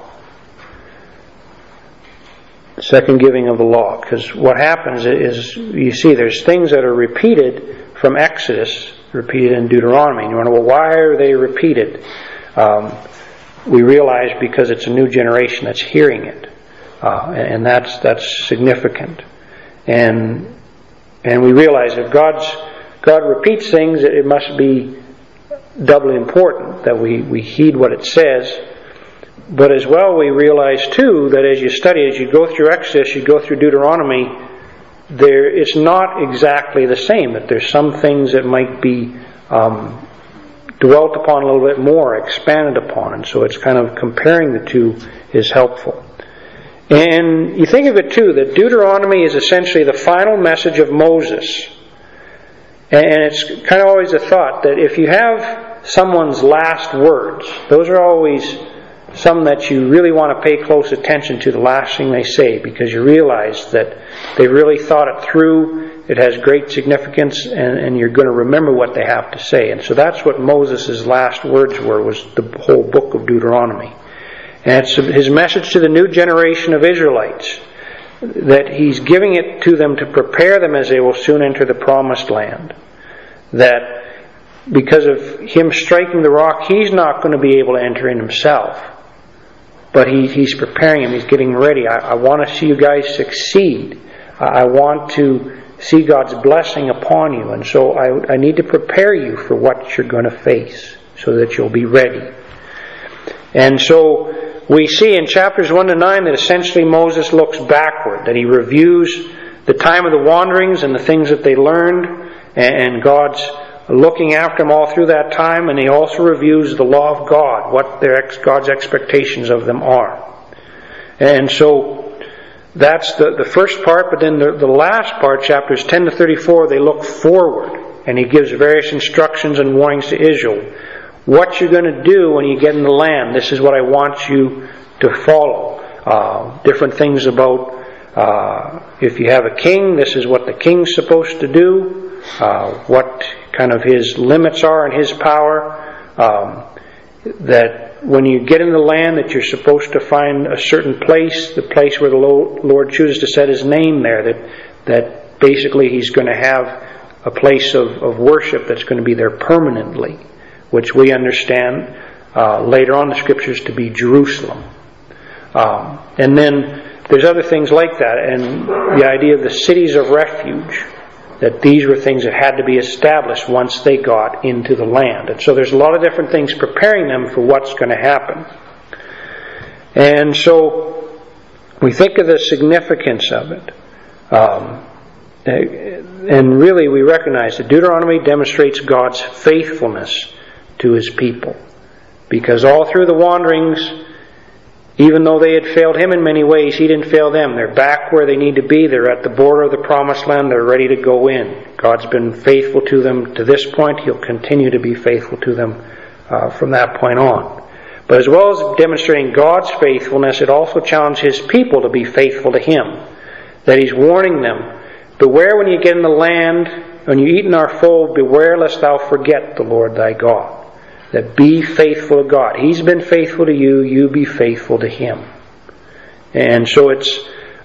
A: Second giving of the law. Because what happens is, you see, there's things that are repeated from Exodus, repeated in Deuteronomy. And you wonder, well, why are they repeated? We realize because it's a new generation that's hearing it. And that's significant. And we realize if God repeats things, it must be doubly important that we heed what it says. But as well, we realize too that as you study, as you go through Exodus, you go through Deuteronomy, it's not exactly the same. That there's some things that might be dwelt upon a little bit more, expanded upon, and so it's kind of comparing the two is helpful. And you think of it too, that Deuteronomy is essentially the final message of Moses. And it's kind of always a thought that if you have someone's last words, those are always some that you really want to pay close attention to, the last thing they say, because you realize that they really thought it through, it has great significance, and you're going to remember what they have to say. And so that's what Moses' last words were, was the whole book of Deuteronomy. And it's his message to the new generation of Israelites, that he's giving it to them to prepare them as they will soon enter the promised land. That because of him striking the rock, he's not going to be able to enter in himself. But he's preparing him, he's getting ready. I want to see you guys succeed. I want to see God's blessing upon you. And so I need to prepare you for what you're going to face, so that you'll be ready. And so we see in chapters 1 to 9 that essentially Moses looks backward, that he reviews the time of the wanderings and the things that they learned, and God's looking after them all through that time, and he also reviews the law of God, what God's expectations of them are. And so that's the first part, but then the last part, chapters 10 to 34, they look forward, and he gives various instructions and warnings to Israel. What you're going to do when you get in the land, this is what I want you to follow. Different things about if you have a king, this is what the king's supposed to do. What kind of his limits are and his power. That when you get in the land, that you're supposed to find a certain place, the place where the Lord chooses to set his name there. That basically he's going to have a place of worship that's going to be there permanently, which we understand later on in the Scriptures to be Jerusalem. And then there's other things like that, and the idea of the cities of refuge, that these were things that had to be established once they got into the land. And so there's a lot of different things preparing them for what's going to happen. And so we think of the significance of it. And really we recognize that Deuteronomy demonstrates God's faithfulness to his people. Because all through the wanderings, even though they had failed him in many ways, he didn't fail them. They're back where they need to be. They're at the border of the promised land. They're ready to go in. God's been faithful to them to this point. He'll continue to be faithful to them from that point on. But as well as demonstrating God's faithfulness, it also challenged his people to be faithful to him. That he's warning them, beware when you get in the land, when you eat in our fold, beware lest thou forget the Lord thy God. That be faithful to God. He's been faithful to you, you be faithful to him. And so it's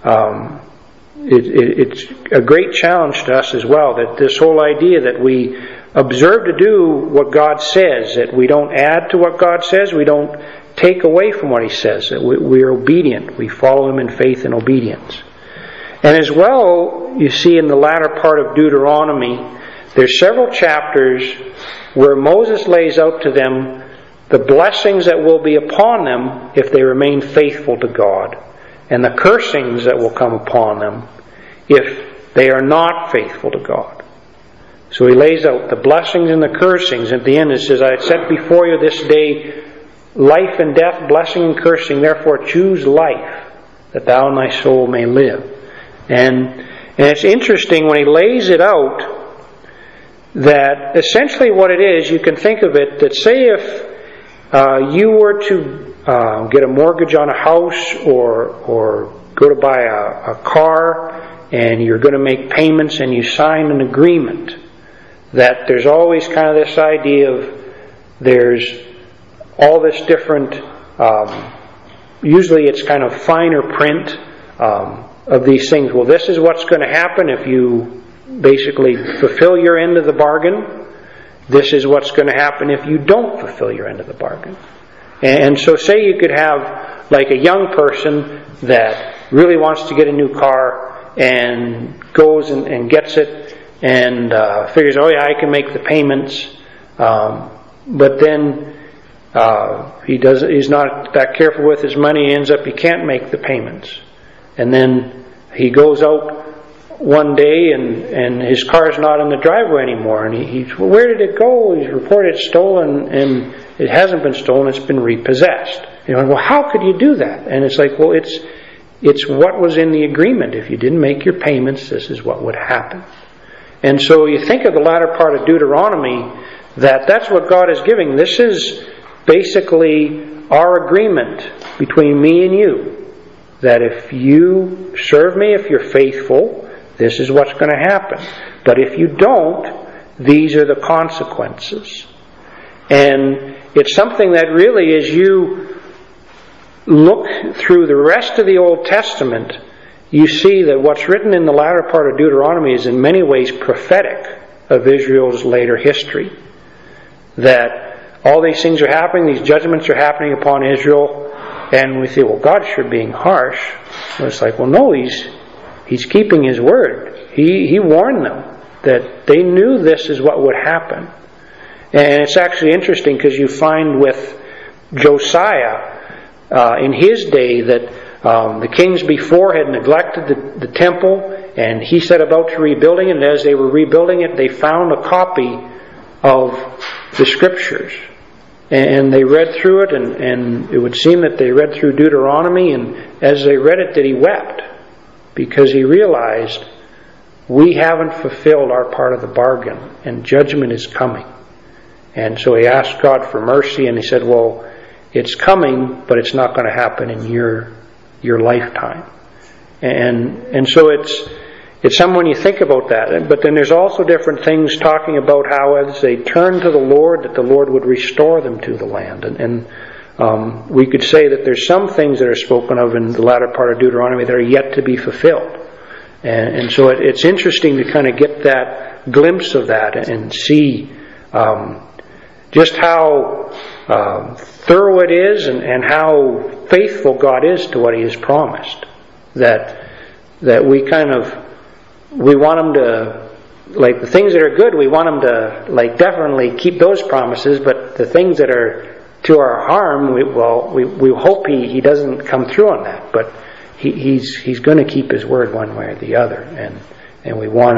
A: a great challenge to us as well, that this whole idea that we observe to do what God says, that we don't add to what God says, we don't take away from what he says, that we're obedient, we follow him in faith and obedience. And as well, you see in the latter part of Deuteronomy, there's several chapters where Moses lays out to them the blessings that will be upon them if they remain faithful to God, and the cursings that will come upon them if they are not faithful to God. So he lays out the blessings and the cursings. At the end it says, I have set before you this day life and death, blessing and cursing, therefore choose life, that thou and thy soul may live. And it's interesting when he lays it out, that essentially what it is, you can think of it, that say if you were to get a mortgage on a house or go to buy a car, and you're going to make payments and you sign an agreement, that there's always kind of this idea of there's all this different, usually it's kind of finer print of these things. Well, this is what's going to happen if you basically fulfill your end of the bargain. This is what's going to happen if you don't fulfill your end of the bargain. And so say you could have like a young person that really wants to get a new car and goes and gets it and figures, oh yeah, I can make the payments. but then he's not that careful with his money. He ends up he can't make the payments, and then he goes out one day and his car's not in the driveway anymore, and he's well, where did it go? He's reported it's stolen, and it hasn't been stolen, it's been repossessed. Well, how could you do that? And it's like, well, it's what was in the agreement. If you didn't make your payments, this is what would happen. And so you think of the latter part of Deuteronomy, that's what God is giving. This is basically our agreement between me and you, that if you serve me, if you're faithful, this is what's going to happen. But if you don't, these are the consequences. And it's something that really, as you look through the rest of the Old Testament, you see that what's written in the latter part of Deuteronomy is in many ways prophetic of Israel's later history. That all these things are happening, these judgments are happening upon Israel, and we say, well, God's sure being harsh. And it's like, well, no, He's keeping His word. He warned them that they knew this is what would happen. And it's actually interesting because you find with Josiah in his day that the kings before had neglected the temple, and he set about to rebuilding it, and as they were rebuilding it, they found a copy of the Scriptures. And they read through it, and it would seem that they read through Deuteronomy, and as they read it, that he wept, because he realized we haven't fulfilled our part of the bargain, and judgment is coming. And so he asked God for mercy, and he said, well, it's coming, but it's not going to happen in your lifetime. And so it's something when you think about that. But then there's also different things talking about how as they turn to the Lord, that the Lord would restore them to the land. And we could say that there's some things that are spoken of in the latter part of Deuteronomy that are yet to be fulfilled. And so it's interesting to kind of get that glimpse of that and see just how thorough it is and how faithful God is to what He has promised. That we want Him to, like the things that are good, we want Him to like definitely keep those promises, but the things that are to our harm, we hope He doesn't come through on that. But He's going to keep His word one way or the other, and we want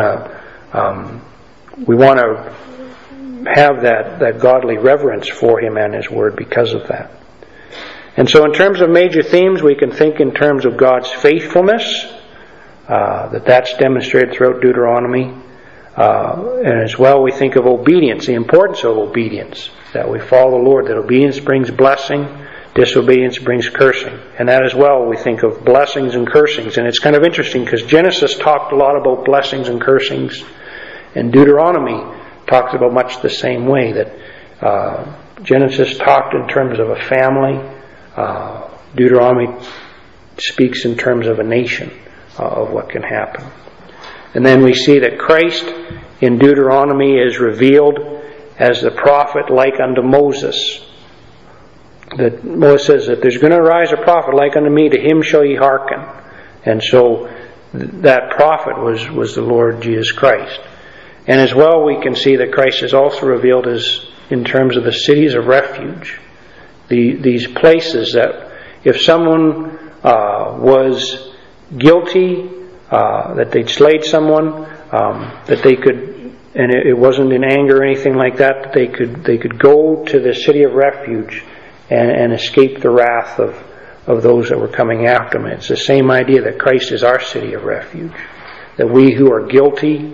A: to have that godly reverence for Him and His word because of that. And so in terms of major themes, we can think in terms of God's faithfulness, that's demonstrated throughout Deuteronomy. And as well we think of obedience, the importance of obedience, that we follow the Lord, that obedience brings blessing, disobedience brings cursing. And that as well we think of blessings and cursings. And it's kind of interesting because Genesis talked a lot about blessings and cursings, and Deuteronomy talks about much the same way, that Genesis talked in terms of a family, Deuteronomy speaks in terms of a nation, of what can happen. And then we see that Christ in Deuteronomy is revealed as the prophet like unto Moses. That Moses says that there's going to arise a prophet like unto me, to him shall ye hearken. And so that prophet was the Lord Jesus Christ. And as well we can see that Christ is also revealed as in terms of the cities of refuge. These places that if someone was guilty, that they'd slayed someone, that they could, and it wasn't in anger or anything like that, they could go to the city of refuge and escape the wrath of those that were coming after them. It's the same idea that Christ is our city of refuge. That we who are guilty,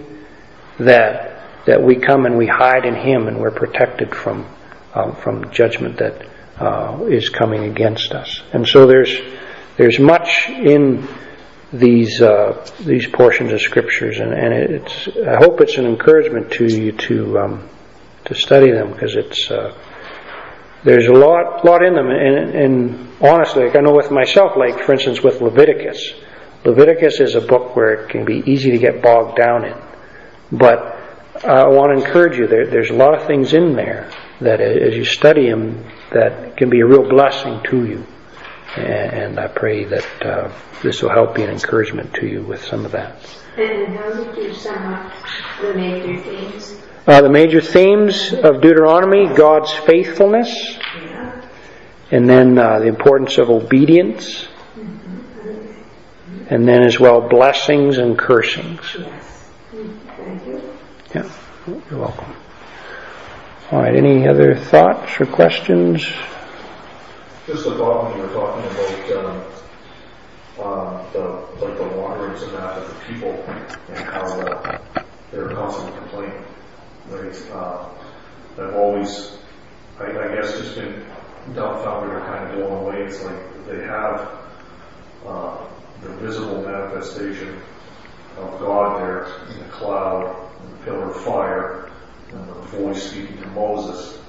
A: that we come and we hide in Him, and we're protected from judgment that is coming against us. And so there's much in these portions of Scriptures, and I hope it's an encouragement to you to study them, because there's a lot in them, and honestly, like I know with myself, like for instance with Leviticus. Leviticus is a book where it can be easy to get bogged down in, but I want to encourage you. There's a lot of things in there that, as you study them, that can be a real blessing to you. And I pray that this will help be an encouragement to you with some of that.
B: And how did you sum up the major themes?
A: The major themes of Deuteronomy: God's faithfulness, and then the importance of obedience, and then as well blessings and cursings.
B: Yes. Thank you.
A: Yeah, you're welcome. All right, any other thoughts or questions?
C: Just a thought when you were talking about the wanderings and that of the people and how they're constantly complaining. Right? I've always, I guess, just been dumbfounded or kind of blown away. It's like they have the visible manifestation of God there in the cloud, in the pillar of fire, and the voice speaking to Moses.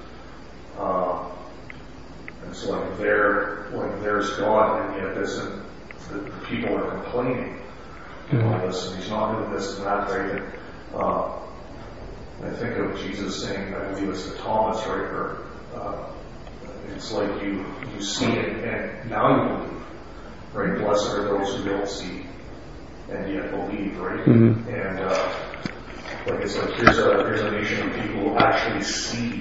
C: It's like there's God, and yet the people are complaining about this, and He's not doing this and that, right? And I think of Jesus saying, I believe it's to Thomas, right? Or it's like you see it and now you believe, right? Blessed are those who don't see and yet believe, right?
A: Mm-hmm.
C: And like it's like here's a nation of people who actually see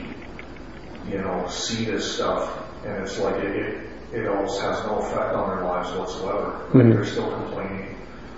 C: this stuff. And it's like it almost has no effect on their lives whatsoever.
A: Mm-hmm.
C: They're still complaining.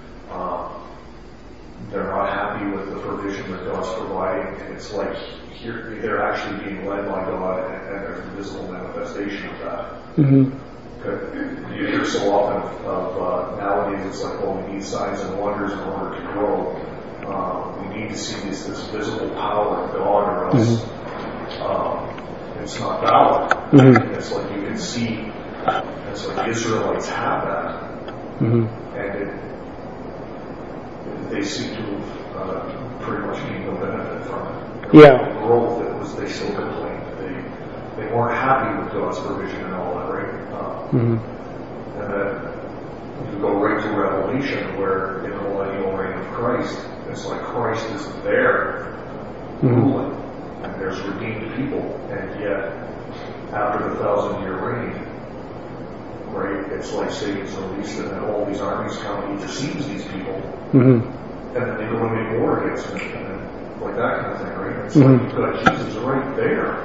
C: They're not happy with the provision that God's providing. And it's like here they're actually being led by God, and there's a visible manifestation of that.
A: Mm-hmm.
C: You hear so often of nowadays, it's like, well, we need signs and wonders in order to grow. We need to see this visible power of God, or else it's not valid.
A: Mm-hmm.
C: It's like you can see, it's like the Israelites have that, and they seem to have pretty much gained no benefit from it.
A: Yeah.
C: Growth, they still complained. They weren't happy with God's provision and all that, right? And then you go right to Revelation, where in the millennial reign of Christ, it's like Christ is there ruling. And there's redeemed people, and yet after the 1,000-year reign, right, it's like Satan's released, and then all these armies come and he deceives these people, and then they go and make war against him, and like that kind of thing, right? It's like you've got Jesus right there,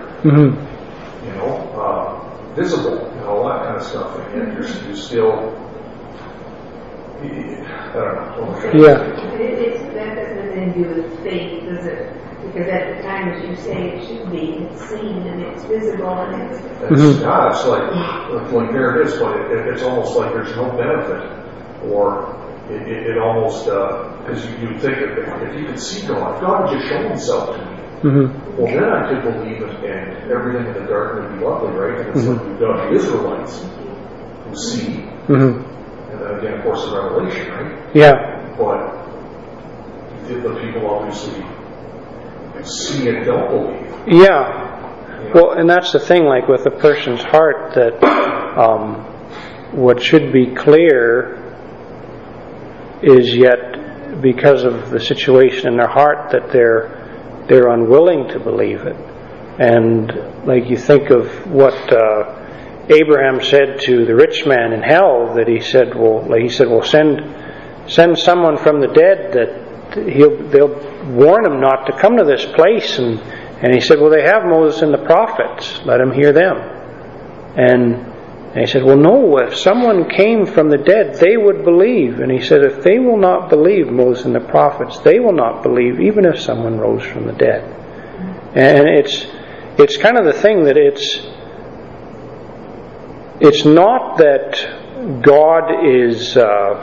C: visible, and all that kind of stuff, and yet you're still, I don't know.
A: Yeah.
B: That doesn't have anything to do with faith, does it? Because at the time, as you say, it should be, it's seen and it's visible and it's...
C: Yeah, it's like there it is, but it's almost like there's no benefit, or it almost, because you think if you could see God would just show Himself to me. Well, then I could believe it, and everything in the garden would be lovely, right? And it's like we've got the Israelites who see, and then again, of course, the Revelation, right?
A: Yeah.
C: But the people obviously see and don't believe.
A: Yeah. Well, and that's the thing, like with a person's heart, that what should be clear is yet, because of the situation in their heart, that they're unwilling to believe it. And like you think of what Abraham said to the rich man in hell, that he said, well, send someone from the dead that they'll warn him not to come to this place. And he said, well, they have Moses and the prophets. Let him hear them. And he said, well, no, if someone came from the dead, they would believe. And he said, if they will not believe Moses and the prophets, they will not believe even if someone rose from the dead. And it's kind of the thing that it's not that God is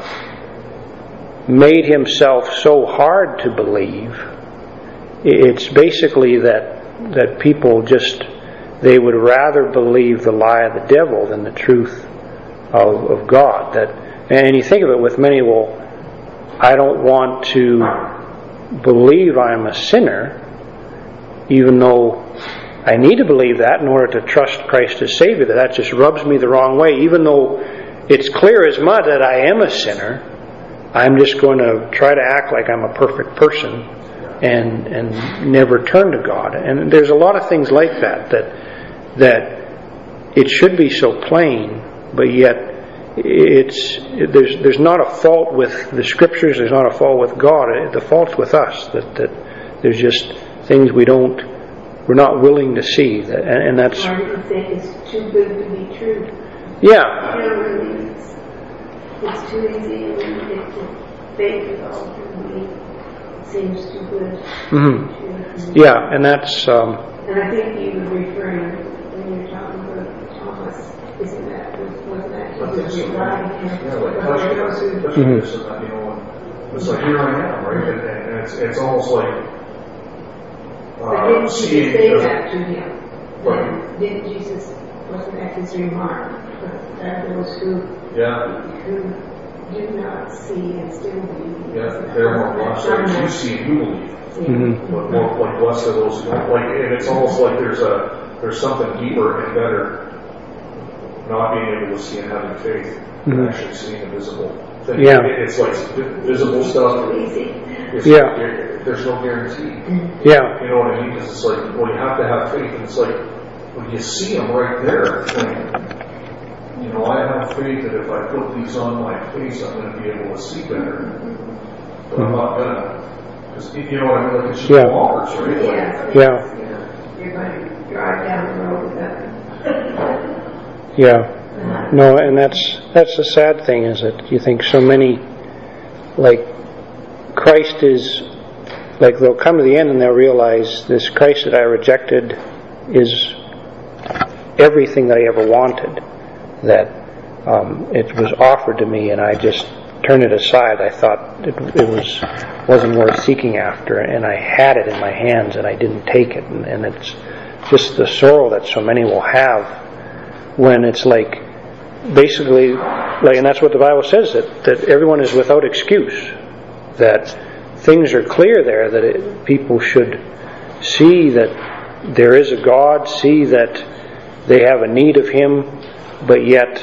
A: made Himself so hard to believe. It's basically that people they would rather believe the lie of the devil than the truth of God. And you think of it with many, well, I don't want to believe I'm a sinner, even though I need to believe that in order to trust Christ as Savior. That just rubs me the wrong way. Even though it's clear as mud that I am a sinner, I'm just going to try to act like I'm a perfect person and never turn to God. And there's a lot of things like that it should be so plain, but yet there's not a fault with the Scriptures. There's not a fault with God. The fault's with us. That there's just things we're not willing to see. And that's.
B: Or you think it's too good to be true.
A: Yeah.
B: It's too easy and we get to fake it all. It seems too good.
A: Mm-hmm. Yeah, and that's.
B: And I think you were referring when you're talking about Thomas. Isn't that wasn't that he was relying on?
C: Yeah, like touch that, you know, it's like here I am, right? And it's almost like.
B: But didn't Jesus say that to him?
C: Right.
B: Didn't Jesus? Wasn't that his remark? But those who do not see and still believe.
C: Yeah, they're more blessed. You see and you believe.
A: Mm-hmm.
C: But more like blessed are those who don't. Like, and it's almost like there's something deeper and better. Not being able to see and having faith, and actually seeing a visible thing.
A: Yeah.
C: It's like visible stuff. There's no guarantee.
A: Yeah.
C: You know what I mean? Because it's like, well, you have to have faith, and it's like, when you see them right there, you know, I have faith that if I put these on my face, I'm going to be able to see better. But I'm not going to. Because, you know what I mean? Like, it's just walkers, right?
B: Yeah. You're going to drive down the road with that.
A: Yeah. No, and that's the sad thing, is that you think so many, like, Christ is, like, they'll come to the end and they'll realize this Christ that I rejected is everything that I ever wanted, that it was offered to me and I just turned it aside. I thought it wasn't worth seeking after, and I had it in my hands and I didn't take it, and it's just the sorrow that so many will have when it's like, basically, like, and that's what the Bible says, that everyone is without excuse, that things are clear there, that people should see that there is a God, see that they have a need of Him, but yet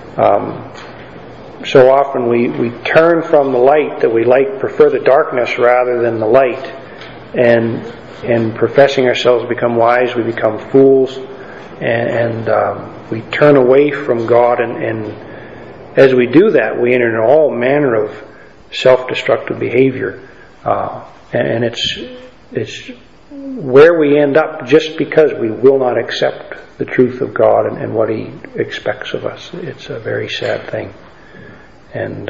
A: so often we turn from the light, that we prefer the darkness rather than the light, and professing ourselves become wise, we become fools, and we turn away from God, and as we do that, we enter into all manner of self-destructive behavior, and it's where we end up just because we will not accept the truth of God and what He expects of us. It's a very sad thing, and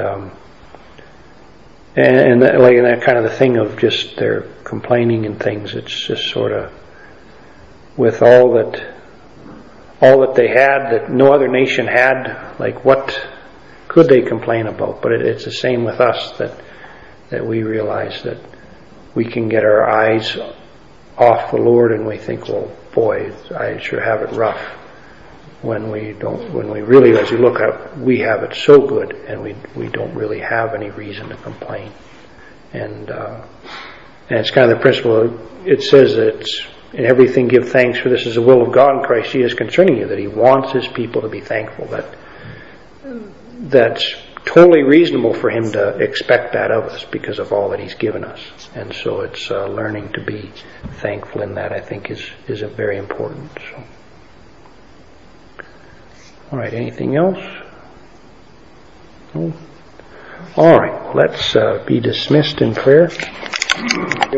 A: that kind of the thing of just their complaining and things. It's just sort of, with all that they had that no other nation had, like, what could they complain about? But it's the same with us, that we realize that we can get our eyes off the Lord and we think, well, boy, I sure have it rough, when we really, as you look up, we have it so good, and we don't really have any reason to complain. And it's kind of the principle. It says that it's, in everything give thanks, for this is the will of God in Christ Jesus concerning you, that He wants His people to be thankful. That's totally reasonable for Him to expect that of us because of all that He's given us. And so it's learning to be thankful in that, I think, is very important. So, all right, anything else? No? All right, let's be dismissed in prayer.